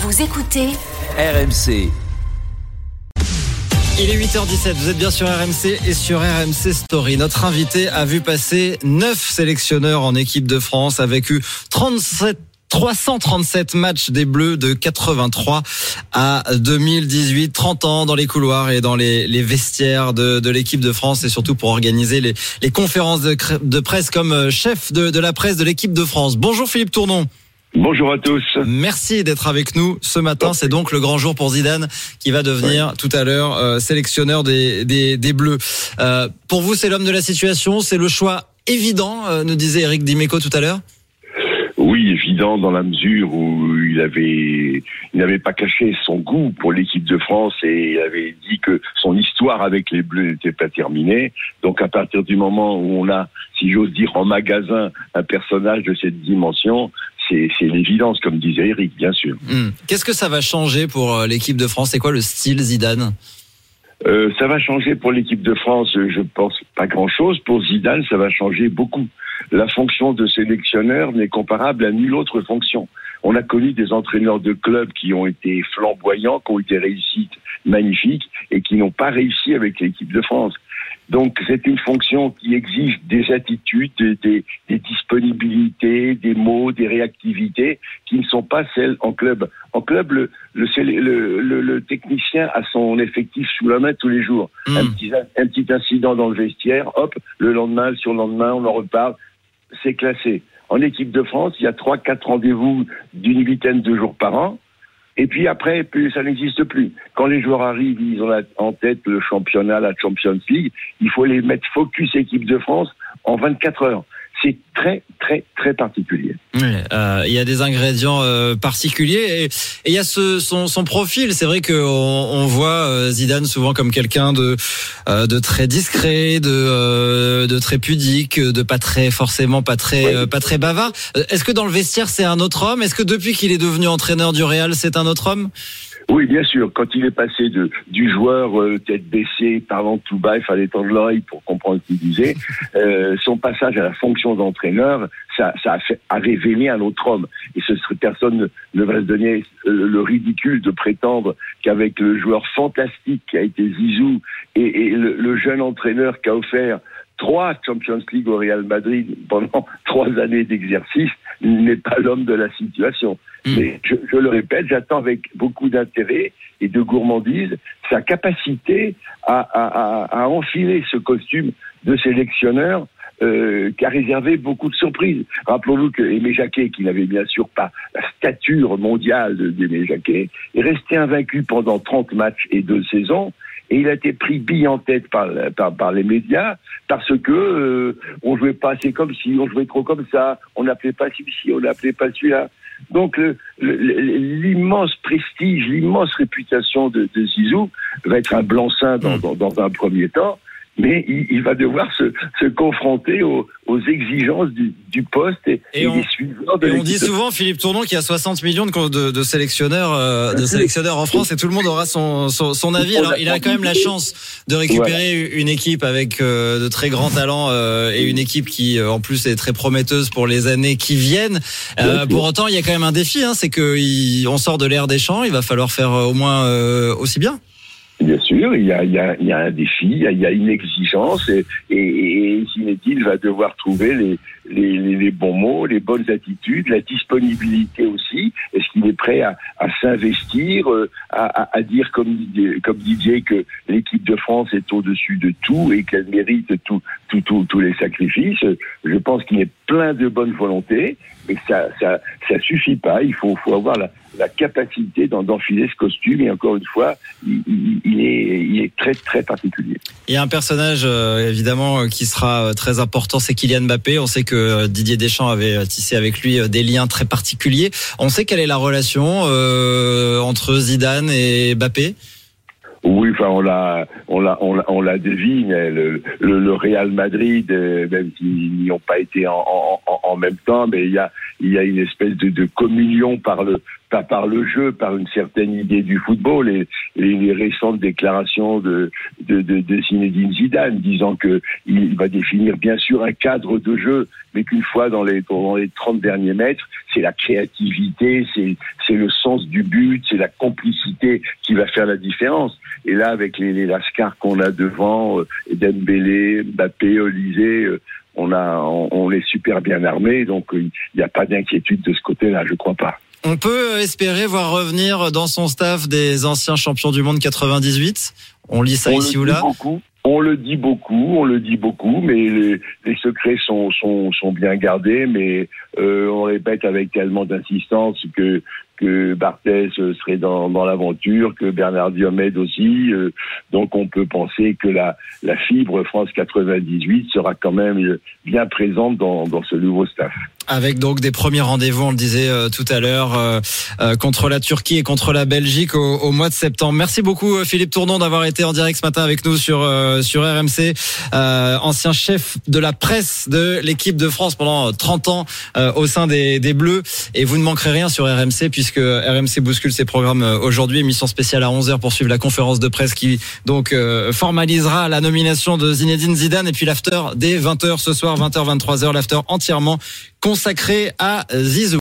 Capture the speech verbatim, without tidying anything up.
Vous écoutez R M C. Il est huit heures dix-sept, vous êtes bien sur R M C et sur R M C Story. Notre invité a vu passer neuf sélectionneurs en équipe de France, a vécu trente-sept trois cent trente-sept matchs des Bleus de quatre-vingt-trois à deux mille dix-huit, trente ans dans les couloirs et dans les, les vestiaires de, de l'équipe de France et surtout pour organiser les, les conférences de, de presse comme chef de, de la presse de l'équipe de France. Bonjour Philippe Tournon. Bonjour à tous. Merci d'être avec nous ce matin. C'est donc le grand jour pour Zidane qui va devenir tout à l'heure euh, sélectionneur des, des, des Bleus. Euh, pour vous, c'est l'homme de la situation, c'est le choix évident, euh, nous disait Eric Dimeco tout à l'heure. Oui, évident dans la mesure où il avait, il n'avait pas caché son goût pour l'équipe de France et il avait dit que son histoire avec les Bleus n'était pas terminée. Donc à partir du moment où on a, si j'ose dire, en magasin un personnage de cette dimension, c'est, c'est l'évidence, comme disait Eric, bien sûr. Mmh. Qu'est-ce que ça va changer pour l'équipe de France ? C'est quoi le style Zidane ? Euh, ça va changer pour l'équipe de France, je pense pas grand-chose. Pour Zidane, ça va changer beaucoup. La fonction de sélectionneur n'est comparable à nulle autre fonction. On a connu des entraîneurs de clubs qui ont été flamboyants, qui ont été réussites magnifiques et qui n'ont pas réussi avec l'équipe de France. Donc c'est une fonction qui exige des attitudes, des, des disponibilités, des mots, des réactivités qui ne sont pas celles en club. En club, le, le, le, le, le technicien a son effectif sous la main tous les jours. Mmh. Un, petit, un petit incident dans le vestiaire, hop, le lendemain, le surlendemain, on en reparle, c'est classé. En équipe de France, il y a trois, quatre rendez-vous d'une huitaine de jours par an. Et puis après, plus, ça n'existe plus. Quand les joueurs arrivent, ils ont en tête le championnat, la Champions League. Il faut les mettre focus équipe de France en vingt-quatre heures. C'est très, très, très particulier. Oui, euh, il y a des ingrédients euh, particuliers et il y a ce, son, son profil. C'est vrai qu'on on voit euh, Zidane souvent comme quelqu'un de, euh, de très discret, de, euh, de très pudique, de pas très forcément pas très, oui. euh, pas très bavard. Est-ce que dans le vestiaire c'est un autre homme ? Est-ce que depuis qu'il est devenu entraîneur du Real, c'est un autre homme ? Oui, bien sûr. Quand il est passé de du joueur euh, tête baissée, parlant tout bas, il fallait tendre l'oreille pour comprendre ce qu'il disait. Euh, son passage à la fonction d'entraîneur, ça, ça a, fait, a révélé un autre homme. Et ce serait, personne ne, ne va se donner le, le ridicule de prétendre qu'avec le joueur fantastique qui a été Zizou et, et le, le jeune entraîneur qui a offert trois Champions League au Real Madrid pendant trois années d'exercice, il n'est pas l'homme de la situation. Mmh. Mais je, je le répète, j'attends avec beaucoup d'intérêt et de gourmandise sa capacité à, à, à, à enfiler ce costume de sélectionneur euh, qui a réservé beaucoup de surprises. Rappelons-nous que Aimé Jacquet, qui n'avait bien sûr pas la stature mondiale d'Aimé Jacquet, est resté invaincu pendant trente matchs et deux saisons. Et il a été pris bille en tête par, par, par les médias parce que euh, on jouait pas assez comme ci, on jouait trop comme ça, on n'appelait pas celui-ci, on n'appelait pas celui-là. Donc le, le, l'immense prestige, l'immense réputation de, de Zizou va être un blanc-seing dans, dans, dans un premier temps, mais il, il va devoir se, se confronter aux, aux exigences du, du poste et, et, et on, des suiveurs de et on dit souvent, Philippe Tournon, qu'il y a soixante millions de, de, de sélectionneurs euh, de sélectionneurs en France et tout le monde aura son, son, son avis. Alors il a quand même la chance de récupérer ouais. une équipe avec euh, de très grands talents euh, et une équipe qui euh, en plus est très prometteuse pour les années qui viennent. Euh, pour autant, il y a quand même un défi, hein, c'est qu'on sort de l'ère des champs, il va falloir faire au moins euh, aussi bien. Bien sûr, il y a, il y a, il y a un défi, il y a, il y a une exigence et, et, et Zinedine va devoir trouver les, les, les, les bons mots, les bonnes attitudes, la disponibilité aussi. Est-ce qu'il est prêt à, à s'investir, à, à, à dire comme, comme Didier que l'équipe de France est au-dessus de tout et qu'elle mérite tout, tout, tout, tous les sacrifices. Je pense qu'il est plein de bonne volonté, mais ça, ça, ça suffit pas. Il faut, faut avoir la, la capacité d'enfiler ce costume et encore une fois, il, il, il, est, il est très très particulier. Il y a un personnage euh, évidemment qui sera très important, c'est Kylian Mbappé. On sait que Didier Deschamps avait tissé avec lui des liens très particuliers. On sait quelle est la relation euh, entre Zidane et Mbappé. Oui, enfin on la, on la, on la, on la devine. Le, le, le Real Madrid, même s'ils n'y ont pas été en, en, en même temps, mais il y a, il y a une espèce de, de communion par le, pas par le jeu, par une certaine idée du football. Et, et les récentes déclarations de, de, de, de Zinedine Zidane disant que il va définir bien sûr un cadre de jeu, mais qu'une fois dans les, dans les trente derniers mètres, c'est la créativité, c'est, c'est le sens du but, c'est la complicité qui va faire la différence. Et là, avec les, les lascars qu'on a devant, euh, Dembélé, Mbappé, Olysée, euh, on a, on, on est super bien armés, donc il euh, n'y a pas d'inquiétude de ce côté-là, je crois pas. On peut espérer voir revenir dans son staff des anciens champions du monde quatre-vingt-dix-huit. On lit ça on ici ou là. Beaucoup. On le dit beaucoup, on le dit beaucoup, mais les, les secrets sont, sont, sont bien gardés, mais euh, on répète avec tellement d'insistance que que Barthez serait dans, dans l'aventure, que Bernard Diomède aussi. Euh, donc on peut penser que la, la fibre France quatre-vingt-dix-huit sera quand même bien présente dans, dans ce nouveau staff. Avec donc des premiers rendez-vous, on le disait euh, tout à l'heure, euh, euh, contre la Turquie et contre la Belgique au, au mois de septembre. Merci beaucoup Philippe Tournon d'avoir été en direct ce matin avec nous sur euh, sur R M C, euh, ancien chef de la presse de l'équipe de France pendant trente ans euh, au sein des, des Bleus. Et vous ne manquerez rien sur R M C puisque R M C bouscule ses programmes aujourd'hui. Émission spéciale à onze heures pour suivre la conférence de presse qui donc euh, formalisera la nomination de Zinedine Zidane, et puis l'after dès vingt heures ce soir, vingt heures vingt-trois heures, l'after entièrement consacré à Zizou.